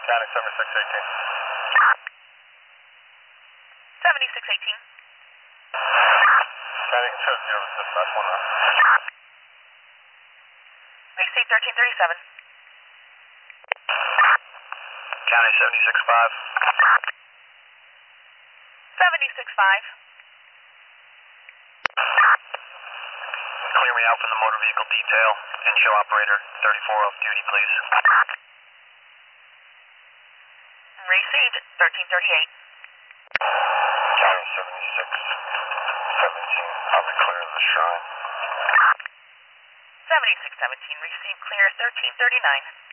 County 7618. 7618. County show 0 to dispatch 1 now. Receive 1337. County 765. 765. Clear me out from the motor vehicle detail and show operator 34 off duty, please. Received 1338. County 7617 on the clear of the shrine. 7617. Received clear 1339.